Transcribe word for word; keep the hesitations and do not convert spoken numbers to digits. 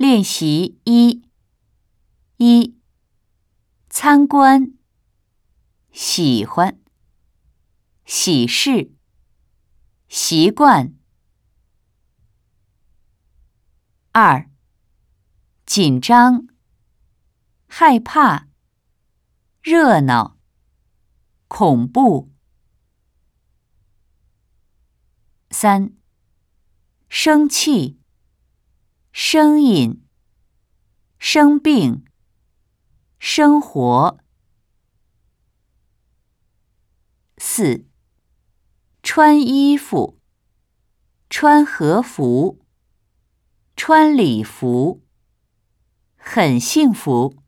练习一：一、参观，喜欢，喜事，习惯。二、紧张，害怕，热闹，恐怖。三、生气，声音，生病，生活。四、穿衣服，穿和服，穿礼服，很幸福。